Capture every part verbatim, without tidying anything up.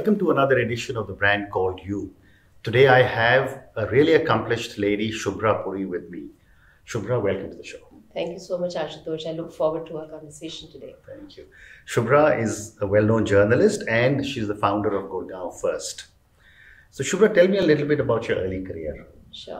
welcome to another edition of The Brand Called You. Today I have a really accomplished lady, Shubhra Puri, with me. Shubhra, welcome to the show. Thank you so much, Ashutosh. I look forward to our conversation today. Thank you. Shubhra is a well-known journalist and she's the founder of Gurgaon First. So Shubhra, tell me a little bit about your early career. Sure.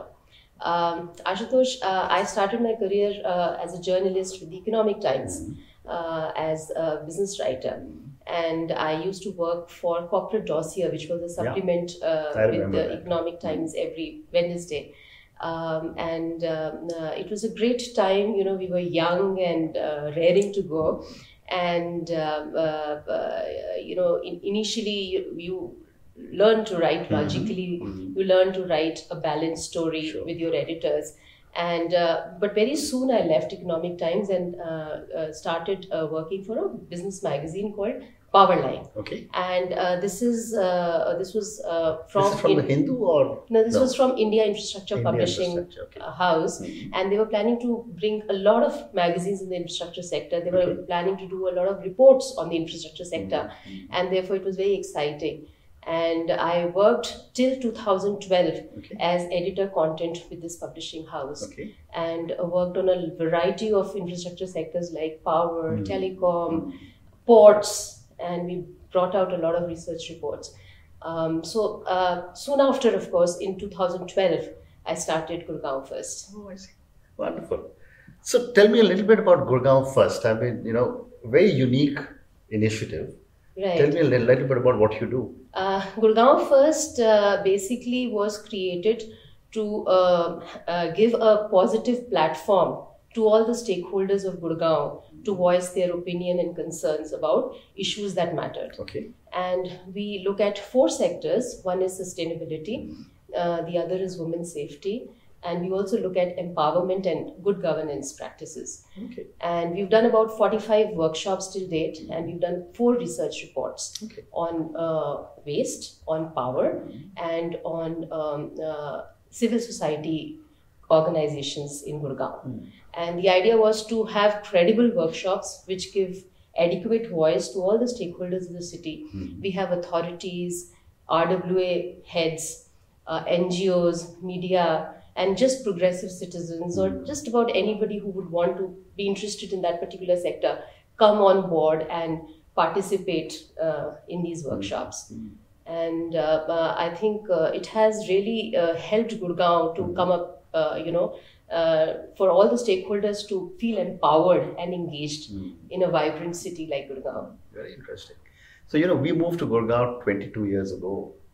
Um, Ashutosh, uh, I started my career uh, as a journalist with the Economic Times, mm-hmm. uh, as a business writer. And I used to work for Corporate Dossier, which was a supplement yeah, uh, with the that. Economic Times every Wednesday. Um, and um, uh, it was a great time. You know, we were young and uh, raring to go. And, um, uh, uh, you know, in, initially you, you learn to write logically, mm-hmm. you learn to write a balanced story sure. with your editors. And uh, but very soon I left Economic Times and uh, uh, started uh, working for a business magazine called Powerline. Okay. And uh, this is uh, this was uh, from, this is from in, the Hindu or no? This no. was from India Infrastructure India Publishing Infrastructure, okay. uh, House, mm-hmm. and they were planning to bring a lot of magazines in the infrastructure sector. They were okay. planning to do a lot of reports on the infrastructure sector, mm-hmm. and therefore it was very exciting. And I worked till two thousand twelve okay. as editor content with this publishing house, okay. and worked on a variety of infrastructure sectors like power, mm-hmm. telecom, mm-hmm. ports. And we brought out a lot of research reports. Um, so uh, soon after, of course, in two thousand twelve, I started Gurgaon First. Oh, I see. Wonderful. So tell me a little bit about Gurgaon First. I mean, you know, very unique initiative. Right. Tell me a little, little bit about what you do. Uh, Gurgaon First uh, basically was created to uh, uh, give a positive platform to all the stakeholders of Gurgaon to voice their opinion and concerns about issues that mattered. Okay. And we look at four sectors. One is sustainability, uh, the other is women's safety, and we also look at empowerment and good governance practices. Okay. And we've done about forty-five workshops till date, and we've done four research reports okay. on uh, waste, on power, mm-hmm. and on um, uh, civil society organizations in Gurgaon. Mm. And the idea was to have credible workshops which give adequate voice to all the stakeholders of the city. Mm. We have authorities, R W A heads, uh, N G Os, media, and just progressive citizens, mm. or just about anybody who would want to be interested in that particular sector, come on board and participate uh, in these workshops. Mm. And uh, uh, I think uh, it has really uh, helped Gurgaon to mm. come up Uh, you know, uh, for all the stakeholders to feel empowered and engaged mm. in a vibrant city like Gurgaon. Very interesting. So, you know, we moved to Gurgaon twenty-two years ago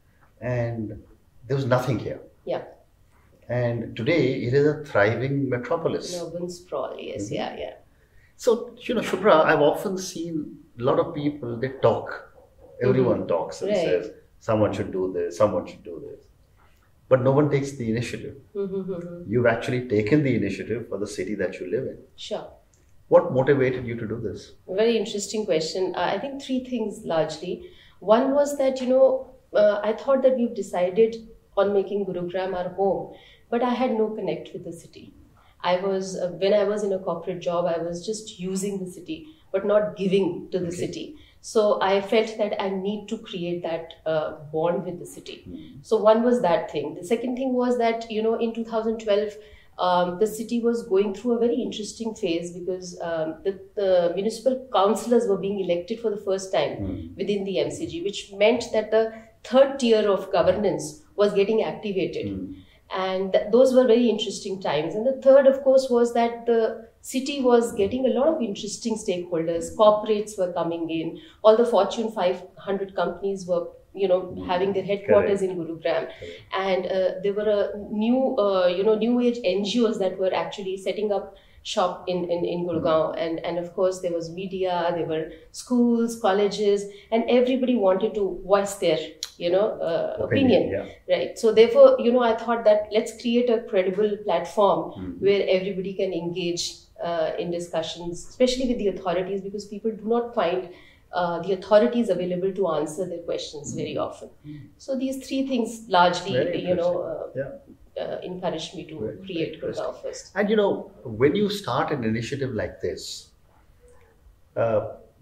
and there was nothing here. Yeah. And today it is a thriving metropolis. Urban sprawl, yes, mm-hmm. yeah, yeah. So, you know, Shubhra, I've often seen a lot of people, they talk. Everyone mm-hmm. talks and right. says, someone should do this, someone should do this. But no one takes the initiative. Mm-hmm. You've actually taken the initiative for the city that you live in. Sure. What motivated you to do this? Very interesting question. Uh, I think three things largely. One was that, you know, uh, I thought that we've decided on making Gurugram our home, but I had no connect with the city. I was, uh, when I was in a corporate job, I was just using the city, but not giving to the okay. city. So I felt that I need to create that uh, bond with the city. Mm-hmm. So one was that thing. The second thing was that, you know, in two thousand twelve, um, the city was going through a very interesting phase because um, the, the municipal councillors were being elected for the first time mm-hmm. within the M C G, which meant that the third tier of governance was getting activated. Mm-hmm. And th- those were very interesting times. And the third, of course, was that the city was getting a lot of interesting stakeholders. Corporates were coming in. All the Fortune five hundred companies were, you know, mm-hmm. having their headquarters Correct. in Gurugram. Correct. And uh, there were a new, uh, you know, new age N G Os that were actually setting up shop in, in, in Gurgaon. Mm-hmm. And, and of course, there was media, there were schools, colleges, and everybody wanted to voice their, you know, uh, opinion. opinion yeah. Right. So therefore, you know, I thought that let's create a credible platform mm-hmm. where everybody can engage uh, in discussions, especially with the authorities, because people do not find uh, the authorities available to answer their questions mm-hmm. very often. Mm-hmm. So these three things largely, you know, uh, yeah. Uh, encouraged me to very, create Gurgaon First. And you know, when you start an initiative like this, uh,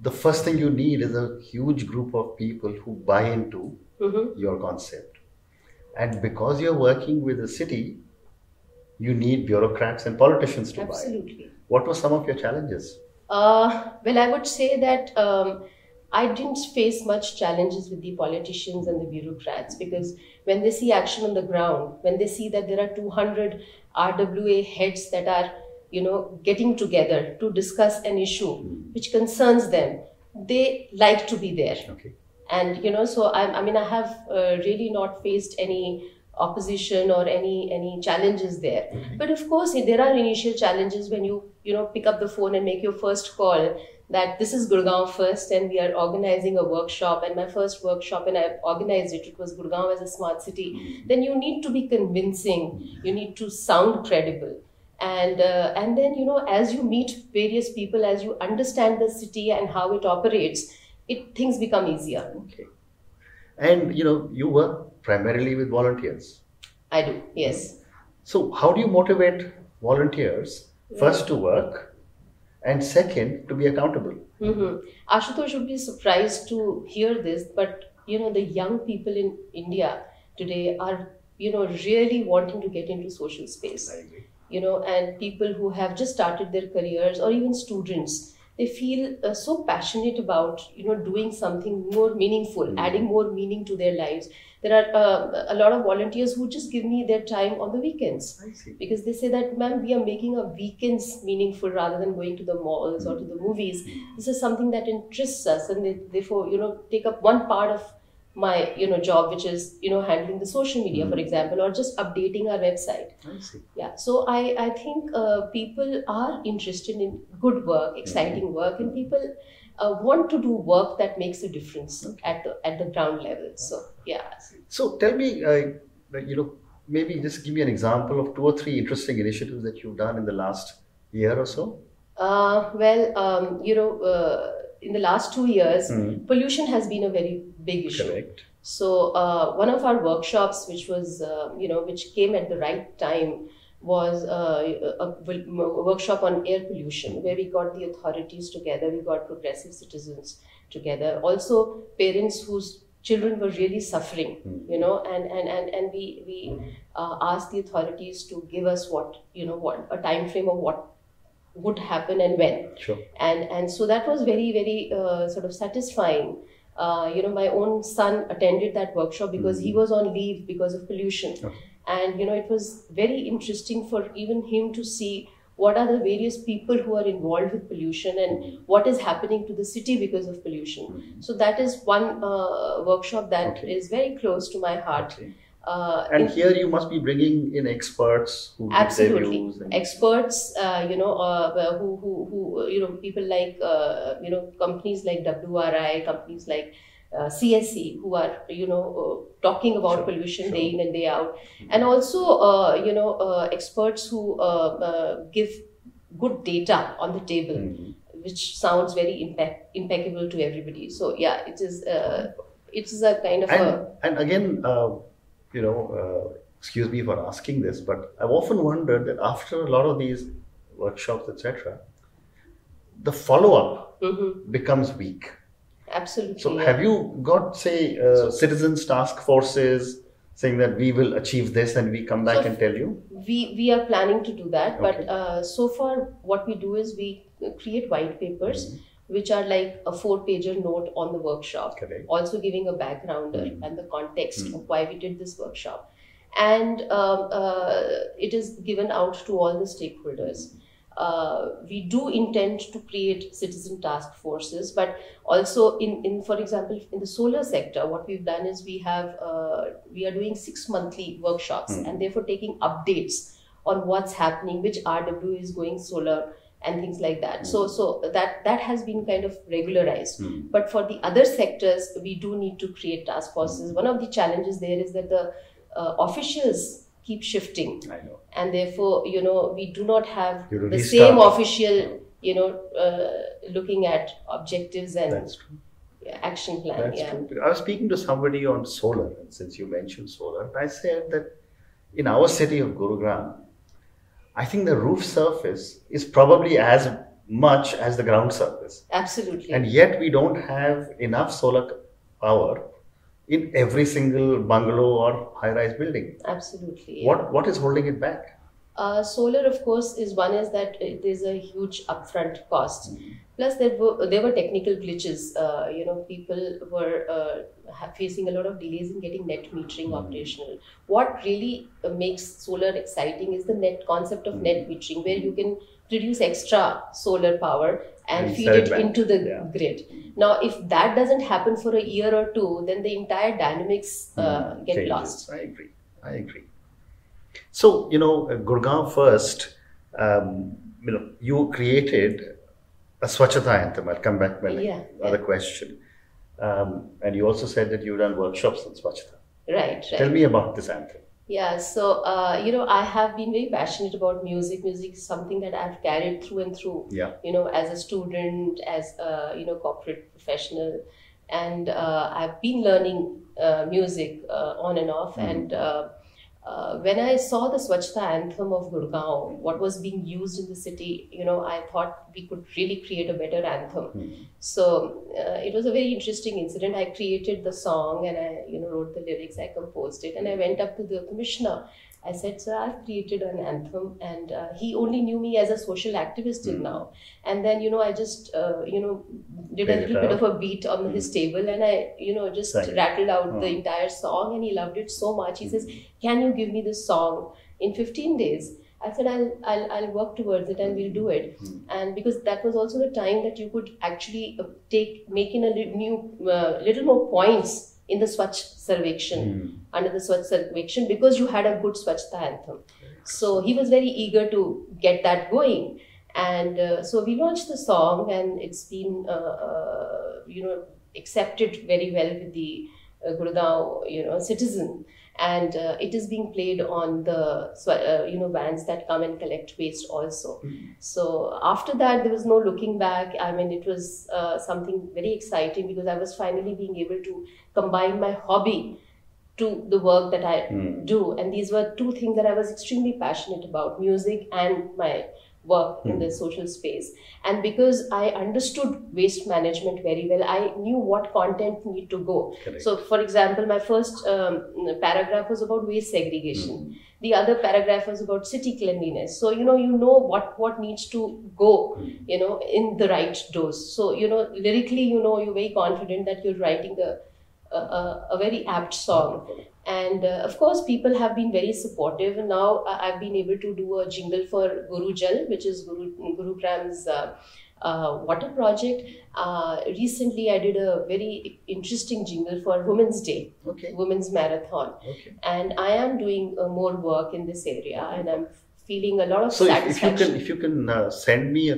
the first thing you need is a huge group of people who buy into Mm-hmm. your concept. And because you're working with a city, you need bureaucrats and politicians to buy. Absolutely. What were some of your challenges? Uh, well, I would say that um, I didn't face much challenges with the politicians and the bureaucrats, because when they see action on the ground, when they see that there are two hundred R W A heads that are, you know, getting together to discuss an issue which concerns them, they like to be there. Okay. And, you know, so I, I mean, I have uh, really not faced any opposition or any any challenges there. Okay. But of course, there are initial challenges when you, you know, pick up the phone and make your first call that this is Gurgaon first and we are organizing a workshop, and my first workshop, and I organized it, it was Gurgaon as a smart city. Mm-hmm. Then you need to be convincing, you need to sound credible. And uh, and then, you know, as you meet various people, as you understand the city and how it operates, it things become easier. Okay. And you know, you work primarily with volunteers. I do, yes. So how do you motivate volunteers, first to work and second to be accountable? Mm-hmm. Ashutosh would be surprised to hear this, but you know, the young people in India today are, you know, really wanting to get into social space. I agree. You know, and people who have just started their careers, or even students, they feel uh, so passionate about, you know, doing something more meaningful, Mm-hmm. adding more meaning to their lives. There are uh, a lot of volunteers who just give me their time on the weekends, I see. because they say that, ma'am, we are making our weekends meaningful rather than going to the malls or to the movies. This is something that interests us, and they therefore, you know, take up one part of my, you know, job, which is, you know, handling the social media, for example, or just updating our website. I see. Yeah, so I, I think uh, people are interested in good work, exciting work, and people uh, want to do work that makes a difference at the at the ground level. So yeah. So tell me, uh, like, you know, maybe just give me an example of two or three interesting initiatives that you've done in the last year or so. Uh, well, um, you know, uh, in the last two years, Mhm. pollution has been a very big issue. Correct. So uh, one of our workshops, which was, uh, you know, which came at the right time, was uh, a, a workshop on air pollution, where we got the authorities together, we got progressive citizens together, also parents whose children were really suffering, you know, and and and, and we we uh, asked the authorities to give us what, you know, what a time frame of what would happen and when. Sure. And and so that was very, very uh, sort of satisfying. Uh, you know, my own son attended that workshop because he was on leave because of pollution. Okay. And, you know, it was very interesting for even him to see what are the various people who are involved with pollution and what is happening to the city because of pollution. So that is one uh, workshop that Okay. is very close to my heart. Okay. Uh, And in- here you must be bringing in experts who give their Absolutely, views and- experts. Uh, you know, uh, who who who you know, people like uh, you know, companies like W R I, companies like uh, C S E, who are, you know, uh, talking about Sure, pollution sure. day in and day out, and also uh, you know, uh, experts who uh, uh, give good data on the table, Mhm. which sounds very impec- impeccable to everybody. So yeah, it is uh, it is a kind of And, a and again, uh, you know, uh, excuse me for asking this, but I've often wondered that after a lot of these workshops, et cetera, the follow-up Mhm. becomes weak. Absolutely. So yeah. have you got, say, uh, citizens task forces saying that we will achieve this and we come back So and tell you? We we are planning to do that, Okay. but uh, so far what we do is we create white papers, Mhm. which are like a four-pager note on the workshop, Correct. also giving a backgrounder Mhm. and the context Mhm. of why we did this workshop, and um, uh, it is given out to all the stakeholders. Uh, we do intend to create citizen task forces, but also in, in for example, in the solar sector, what we've done is we have uh, we are doing six monthly workshops, Mhm. and therefore taking updates on what's happening, which R W is going solar, and things like that. So so that that has been kind of regularized. Mhm. But for the other sectors, we do need to create task forces. One of the challenges there is that the uh, officials keep shifting, I know. and therefore, you know, we do not have You the restart. same official, you know, uh, looking at objectives and That's true. action plan. That's yeah. true. I was speaking to somebody on solar, and since you mentioned solar, I said that in our city of Gurugram, I think the roof surface is probably as much as the ground surface. Absolutely. And yet we don't have enough solar power in every single bungalow or high-rise building. Absolutely. Yeah. What What is holding it back? Uh, solar, of course, is one is that it is a huge upfront cost. Mm-hmm. Plus, there were there were technical glitches. Uh, you know, people were uh, facing a lot of delays in getting net metering mm-hmm. operational. What really uh, makes solar exciting is the net concept of mm-hmm. net metering, where you can produce extra solar power and, and feed it back into the yeah. grid. Now, if that doesn't happen for a year or two, then the entire dynamics uh, mm-hmm. get Changes. lost. I agree. I agree. So, you know, Gurgaon first, um, you know, you created a Swachhata anthem. I'll come back to my yeah, other yeah. question. Um, and you also said that you've done workshops on Swachhata. Right, right. Tell me about this anthem. Yeah, so, uh, you know, I have been very passionate about music. Music is something that I've carried through and through, yeah. you know, as a student, as a, you know, corporate professional. And uh, I've been learning uh, music uh, on and off. Mm. And uh, Uh, when I saw the Swachhata anthem of Gurgaon, what was being used in the city, you know, I thought we could really create a better anthem. Mm-hmm. So uh, it was a very interesting incident. I created the song and I, you know, wrote the lyrics, I composed it, and I went up to the commissioner. I said, sir, I've created an anthem, and uh, he only knew me as a social activist till mm-hmm. now. And then, you know, I just, uh, you know, did Played a little bit of a beat on mm-hmm. his table, and I, you know, just Sorry. rattled out oh. the entire song, and he loved it so much. He mm-hmm. says, can you give me this song in fifteen days? I said, I'll, I'll, I'll work towards it and we'll do it. Mm-hmm. And because that was also the time that you could actually take, make in a li- new, uh, little more points in the Swachh Sarvekshan, mm. under the Swachh Sarvekshan, because you had a good Swachhata anthem. So he was very eager to get that going. And uh, so we launched the song, and it's been, uh, uh, you know, accepted very well with the uh, Gurgaon, you know, citizen. And uh, it is being played on the, uh, you know, vans that come and collect waste also. Mm-hmm. So after that, there was no looking back. I mean, it was uh, something very exciting, because I was finally being able to combine my hobby to the work that I mm. do. And these were two things that I was extremely passionate about, music and my work mm. in the social space. And because I understood waste management very well, I knew what content need to go. Correct. So, for example, my first um, paragraph was about waste segregation. Mm. The other paragraph was about city cleanliness. So, you know, you know what, what needs to go, mm. you know, in the right dose. So, you know, lyrically, you know, you're very confident that you're writing a, a, a very apt song. And uh, of course, people have been very supportive. And now uh, I've been able to do a jingle for Guru Jal, which is Guru Gurugram's uh, uh, water project. Uh, recently, I did a very interesting jingle for Women's Day, okay. Women's Marathon. Okay. And I am doing uh, more work in this area, and I'm feeling a lot of so satisfaction. So if, if you can, if you can uh, send me uh,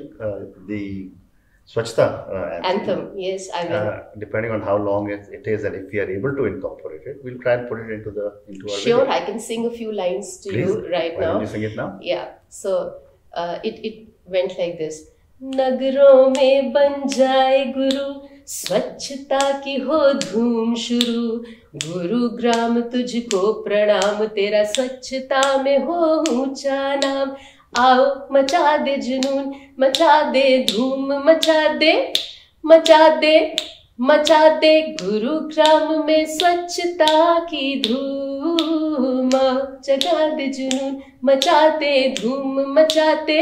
the Swachhata uh, anthem. Anthem, yes, I will. Uh, depending on how long it, it is, and if we are able to incorporate it, we'll try and put it into the into our Sure, video. I can sing a few lines to Please. you right Why now. Don't you sing it now? Yeah. So uh, it it went like this. Nagron mein ban jaye guru, स्वच्छता की हो धूम शुरू, गुरुग्राम तुझको प्रणाम, तेरा स्वच्छता में हो ऊंचा नाम, आओ मचा दे जुनून, मचा दे धूम, मचा दे मचा दे मचा दे गुरुग्राम में स्वच्छता की धूम, जगा दे जुनून, मचा दे धूम, मचाते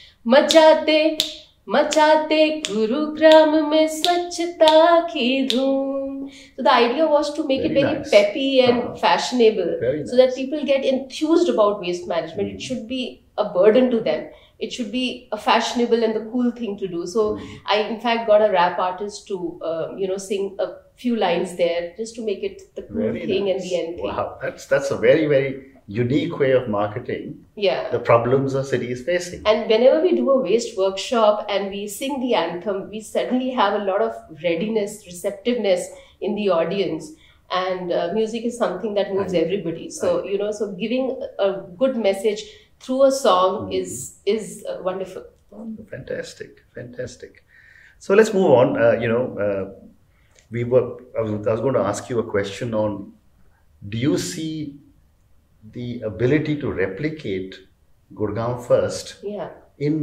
मचाते मचाते गुरुग्राम में स्वच्छता की धूम. So the idea was to make very it very nice. peppy and uh-huh. fashionable, very so nice. that people get enthused about waste management. Mm. It should be a burden to them. It should be a fashionable and the cool thing to do. So mm. I, in fact, got a rap artist to, uh, you know, sing a few lines there just to make it the cool very thing nice. and the end thing. Wow, that's that's a very very unique way of marketing. Yeah. The problems a city is facing. And whenever we do a waste workshop and we sing the anthem, we suddenly have a lot of readiness, receptiveness in the audience. And uh, music is something that moves everybody. So, you know, so giving a good message through a song mm. is is uh, wonderful. Oh, fantastic, fantastic. So let's move on. Uh, you know, uh, we were. I was, I was going to ask you a question on: do you see the ability to replicate Gurgaon first yeah. in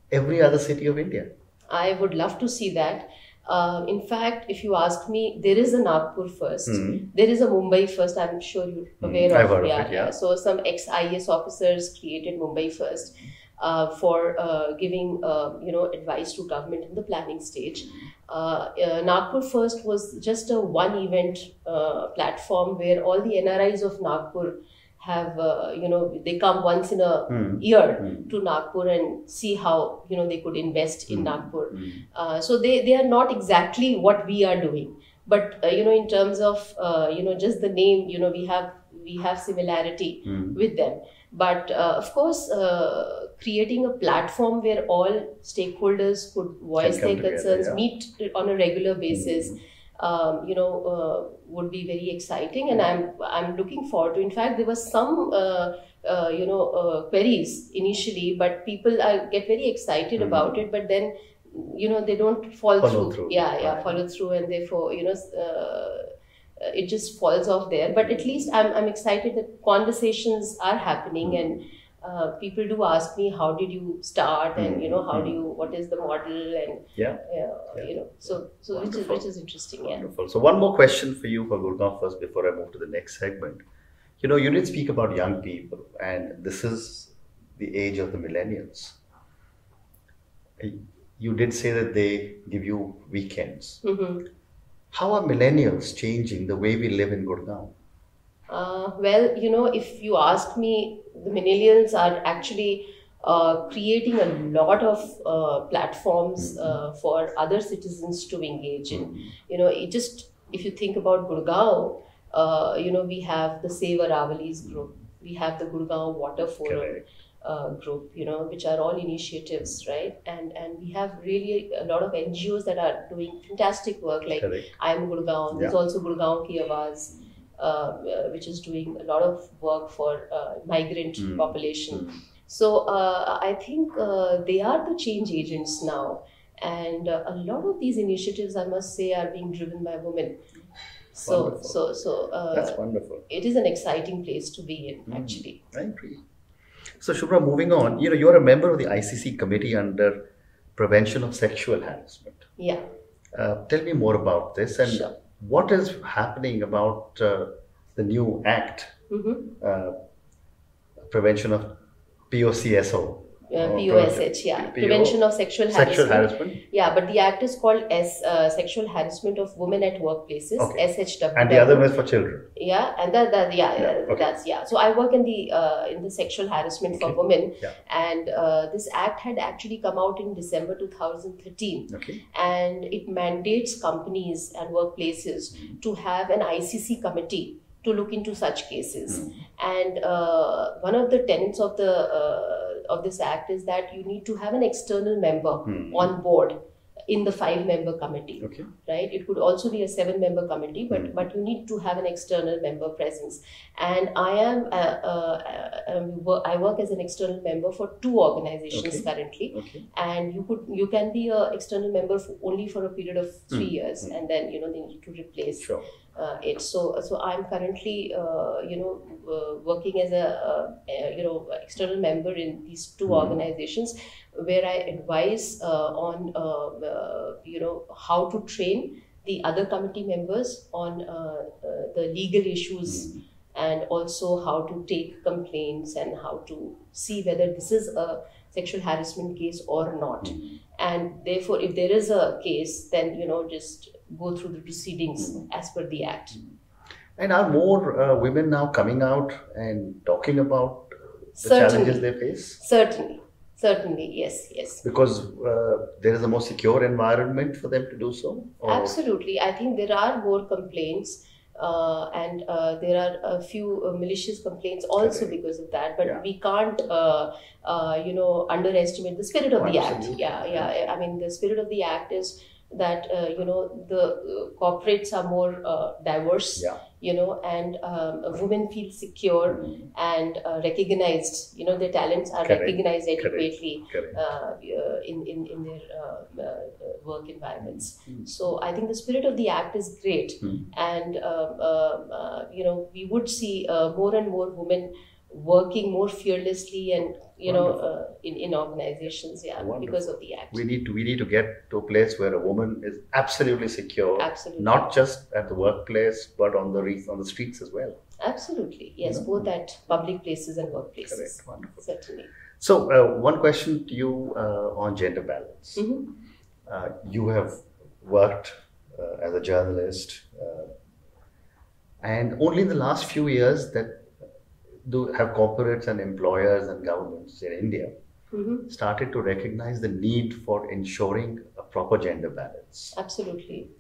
every other city of India. I would love to see that. Uh, in fact, if you ask me, there is a Nagpur first. Mm. There is a Mumbai first. I'm sure you're aware mm. of. I've yeah, of it, yeah. yeah. So some ex-I A S officers created Mumbai first uh, for uh, giving uh, you know advice to government in the planning stage. Uh, uh, Nagpur first was just a one-event uh, platform where all the N R Is of Nagpur have uh, you know they come once in a mm. year mm. to Nagpur and see how you know they could invest in mm. Nagpur. Mm. Uh, so they they are not exactly what we are doing, but uh, you know in terms of uh, you know just the name, you know we have we have similarity mm. with them. But uh, of course, uh, creating a platform where all stakeholders could voice their together, concerns, yeah. meet on a regular basis. Mm. Um, you know, uh, would be very exciting, and I'm I'm looking forward to. In fact, there was some uh, uh, you know uh, queries initially, but people are, get very excited mm-hmm. about it, but then you know they don't fall follow through. through. Yeah, yeah, right. follow through, and therefore you know uh, it just falls off there. But at least I'm I'm excited that conversations are happening mm-hmm. and. Uh, people do ask me, how did you start, and mm-hmm. you know, how do you, what is the model, and yeah, uh, yeah. you know, so so which is which is interesting. Yeah. Wonderful. So one more question for you for Gurgaon first before I move to the next segment. You know, you did speak about young people, and this is the age of the millennials. You did say that they give you weekends. Mm-hmm. How are millennials changing the way we live in Gurgaon? Uh, well, you know, if you ask me, the millennials are actually uh, creating a lot of uh, platforms uh, for other citizens to engage in. You know, it just, if you think about Gurgaon, uh, you know, we have the Save Aravali's group, we have the Gurgaon Water Forum uh, group, you know, which are all initiatives, right? And and we have really a lot of N G Os that are doing fantastic work, like Correct. I Am Gurgaon, yeah. There's also Gurgaon Ki Awaaz. Uh, which is doing a lot of work for uh, migrant mm. population. Mm. So uh, I think uh, they are the change agents now, and uh, a lot of these initiatives, I must say, are being driven by women. So, wonderful. so, so uh, that's wonderful. It is an exciting place to be in, mm. actually. I agree. So, Shubhra, moving on, you know, you're a member of the I C C committee under Prevention of Sexual Harassment. Yeah. Uh, tell me more about this, and sure. what is happening about uh, the new act, mm-hmm. uh, prevention of P O C S O? Uh, P O S H, yeah. P- Prevention of Sexual Harassment. Sexual Harassment. Yeah, but the act is called S, uh, Sexual Harassment of Women at Workplaces, okay. S H W. And the other one is for children. Yeah, and that, that yeah, yeah okay. that's, yeah. So I work in the uh, in the sexual harassment okay. for women. Yeah. And uh, this act had actually come out in December two thousand thirteen. Okay. And it mandates companies and workplaces mm. to have an I C C committee to look into such cases. Mm. And uh, one of the tenets of the uh, of this act is that you need to have an external member mm. on board in the five-member committee, okay. right? It could also be a seven-member committee, but mm. but you need to have an external member presence. And I am uh, uh, um, I work as an external member for two organizations okay. currently, okay. and you could you can be an external member for only for a period of three mm. years, mm. and then you know they need to replace. Sure. Uh, it so so I'm currently uh, you know uh, working as a uh, you know external member in these two mm. organizations, where I advise uh, on uh, uh, you know how to train the other committee members on uh, uh, the legal issues mm. and also how to take complaints and how to see whether this is a sexual harassment case or not. Mm. And therefore, if there is a case, then you know just go through the proceedings mm. as per the act. And are more uh, women now coming out and talking about the Certainly. challenges they face? Certainly. Certainly, yes, yes. Because uh, there is a more secure environment for them to do so? Or? Absolutely. I think there are more complaints uh, and uh, there are a few uh, malicious complaints also okay. because of that. But yeah. we can't, uh, uh, you know, underestimate the spirit of the Absolutely. act. Yeah, yeah. I mean, the spirit of the act is that, uh, you know, the uh, corporates are more uh, diverse, yeah. you know, and um, women feel secure mm. and uh, recognized, you know, their talents are Correct. recognized adequately Correct. Correct. Uh, in, in, in their uh, uh, work environments. Mm. So I think the spirit of the act is great. Mm. And, um, uh, uh, you know, we would see uh, more and more women working more fearlessly and you Wonderful. know uh, in, in organizations, yeah, Wonderful. because of the act. We need to we need to get to a place where a woman is absolutely secure, absolutely, not just at the workplace but on the re- on the streets as well. Absolutely, yes, you know? both at public places and workplaces. Correct. Wonderful. Certainly. So, uh, one question to you uh, on gender balance. Mm-hmm. Uh, you have worked uh, as a journalist, uh, and only in the last few years that do have corporates and employers and governments in India mm-hmm. started to recognize the need for ensuring a proper gender balance. Absolutely.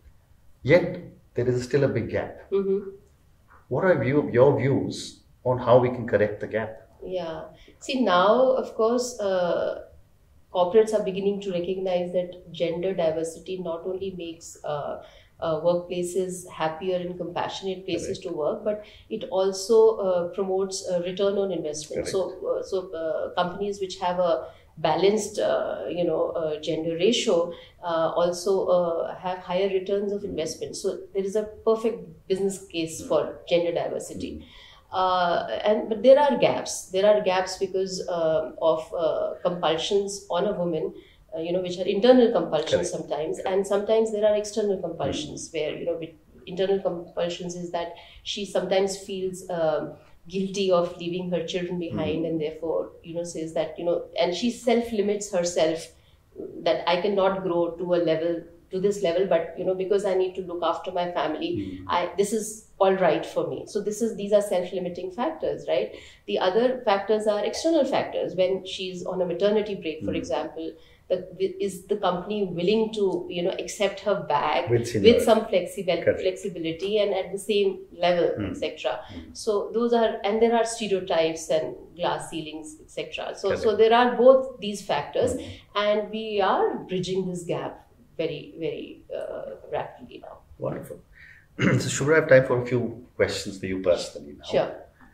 Yet there is still a big gap. Mm-hmm. What are view, your views on how we can correct the gap? Yeah. See, now, of course, uh, corporates are beginning to recognize that gender diversity not only makes uh, uh, workplaces happier and compassionate places Correct. to work, but it also uh, promotes a return on investment. Correct. So, uh, so uh, companies which have a balanced, uh, you know, uh, gender ratio uh, also uh, have higher returns of investment. So, there is a perfect business case mm. for gender diversity. Mm. Uh, and but there are gaps. There are gaps because uh, of uh, compulsions on a woman, uh, you know, which are internal compulsions Correct. sometimes, Correct. and sometimes there are external compulsions mm-hmm. where you know, internal compulsions is that she sometimes feels um, guilty of leaving her children behind, mm-hmm. and therefore you know says that you know, and she self limits herself that I cannot grow to a level to this level, but you know because I need to look after my family, mm-hmm. I this is all right for me. So this is these are self-limiting factors, right? The other factors are external factors. When she's on a maternity break, for mm. example, the, is the company willing to you know accept her back with, with some flexibil- flexibility and at the same level, mm. et cetera. Mm. So those are, and there are stereotypes and glass ceilings, et cetera. So Correct. so there are both these factors, mm. and we are bridging this gap very very uh, rapidly now. Wonderful. So, Shubhra, I have time for a few questions for you personally now. Sure.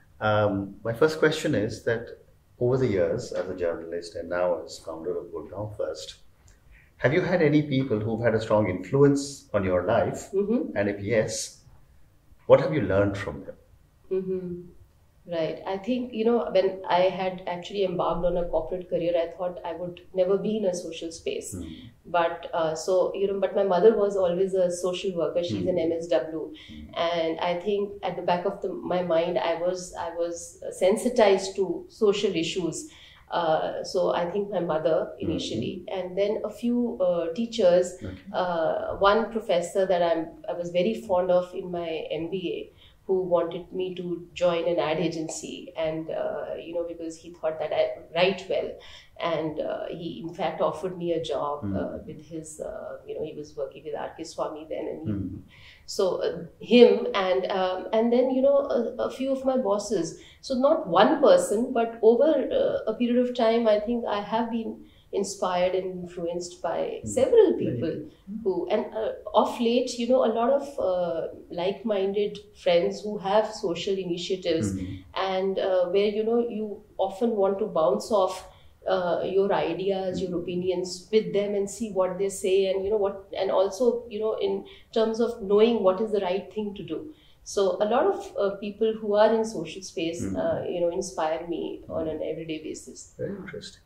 Um, my first question is that over the years, as a journalist and now as founder of Gurgaon First, have you had any people who've had a strong influence on your life? Mm-hmm. And if yes, what have you learned from them? Mm-hmm. Right. I think, you know, when I had actually embarked on a corporate career, I thought I would never be in a social space. Mm. But uh, so, you know, but my mother was always a social worker. She's mm. an M S W. Mm. And I think at the back of the, my mind, I was, I was sensitized to social issues. Uh, so I think my mother initially, mm-hmm. and then a few uh, teachers, okay. uh, one professor that I'm, I was very fond of in my M B A, who wanted me to join an ad agency, and uh, you know because he thought that I write well, and uh, he in fact offered me a job mm. uh, with his uh, you know he was working with R K Swamy then, and he, mm. so uh, him and um, and then you know a, a few of my bosses. So not one person, but over uh, a period of time, I think I have been inspired and influenced by mm. several people mm. who, and uh, of late, you know, a lot of uh, like-minded friends who have social initiatives mm. and uh, where, you know, you often want to bounce off uh, your ideas, your opinions with them and see what they say, and, you know, what, and also, you know, in terms of knowing what is the right thing to do. So a lot of uh, people who are in social space, mm. uh, you know, inspire me on an everyday basis. Very interesting.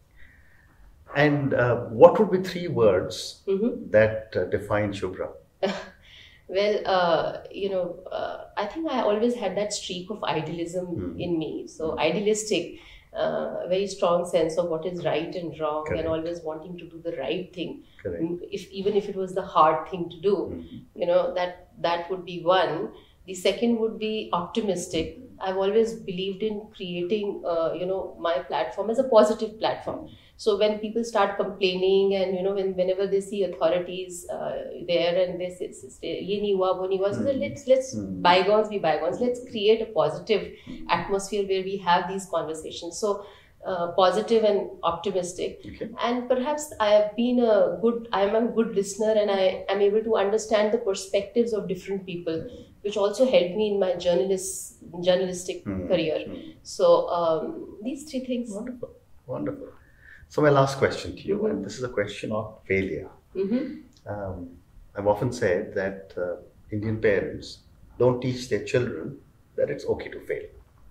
And uh, what would be three words mm-hmm. that uh, define Shubhra? Well, uh, you know, uh, I think I always had that streak of idealism mm. in me. So mm. idealistic, uh, very strong sense of what is right and wrong, Correct. and always wanting to do the right thing. Correct. If even if it was the hard thing to do, mm. you know, that that would be one. The second would be optimistic. I've always believed in creating, uh, you know, my platform as a positive platform. So when people start complaining, and you know, when whenever they see authorities uh, there and they say, "Ye nahi hua, wo nahi hua," so mm. let's let's mm. bygones be bygones. Let's create a positive atmosphere where we have these conversations. So uh, positive and optimistic, okay. and perhaps I have been a good. I am a good listener, and I am able to understand the perspectives of different people, which also helped me in my journalist journalistic mm. career. Mm. So um, these three things. Wonderful, wonderful. So my last question to you, mm-hmm. and this is a question of failure. Mm-hmm. Um, I've often said that uh, Indian parents don't teach their children that it's okay to fail.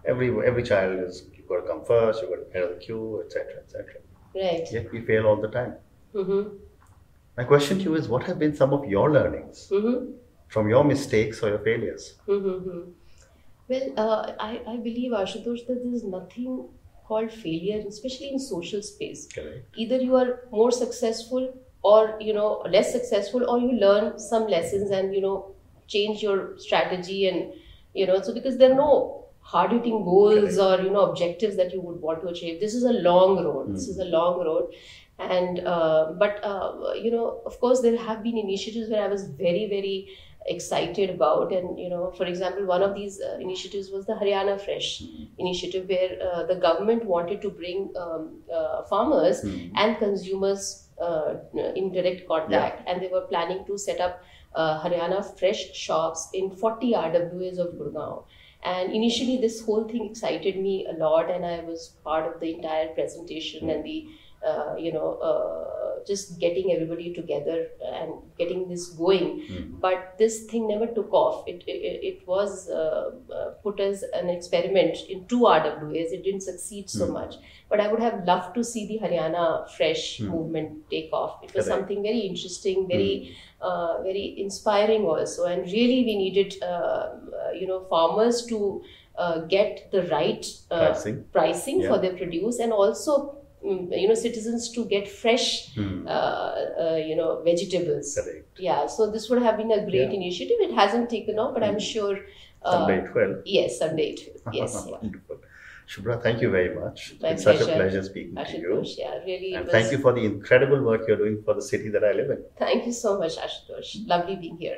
every every child is, you've got to come first, you've got to head of the queue, et cetera, et cetera. Right. Yet we fail all the time. Mm-hmm. My question to you is, what have been some of your learnings Mm-hmm. from your mistakes or your failures? Mm-hmm. Well, uh, I, I believe, Ashutosh, that there is nothing called failure, especially in social space. Correct. Either you are more successful or, you know, less successful, or you learn some lessons and, you know, change your strategy and, you know, so because there are no hard-hitting goals Correct. or, you know, objectives that you would want to achieve. This is a long road. Mm. This is a long road. And, uh, but, uh, you know, of course, there have been initiatives where I was very, very excited about. And, you know, for example, one of these uh, initiatives was the Haryana Fresh Mm. initiative, where uh, the government wanted to bring um, uh, farmers Mm. and consumers uh, in direct contact. And they were planning to set up uh, Haryana Fresh shops in forty R W As of Gurgaon. And initially, this whole thing excited me a lot, and I was part of the entire presentation and the, uh, you know, uh, just getting everybody together and getting this going. Mm. But this thing never took off. It it, it was uh, uh, put as an experiment in two R W As. It didn't succeed so Mm. much. But I would have loved to see the Haryana Fresh Mm. movement take off. It was Correct. something very interesting, very uh, very inspiring also. And really, we needed uh, uh, you know farmers to uh, get the right uh, Pricing. pricing Yeah. for their produce, and also mm, you know citizens to get fresh Mm. uh, uh, you know vegetables. Correct. Yeah, so this would have been a great Yeah. initiative. It hasn't taken off, but I'm Mm. sure uh, Someday it will. yes, someday it will. Yes, yeah. Wonderful. Shubhra, thank you very much. It's My been such a pleasure. pleasure speaking to you. Ashutosh, yeah, really. it And was- thank you for the incredible work you're doing for the city that I live in. Thank you so much, Ashutosh. Lovely being here.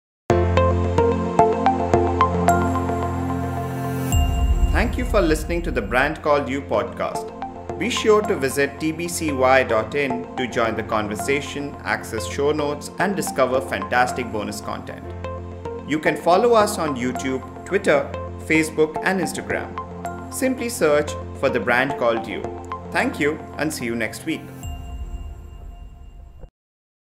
Thank you for listening to the Brand Called You podcast. Be sure to visit t b c y dot in to join the conversation, access show notes, and discover fantastic bonus content. You can follow us on YouTube, Twitter, Facebook, and Instagram. Simply search for the Brand Called You. Thank you and see you next week.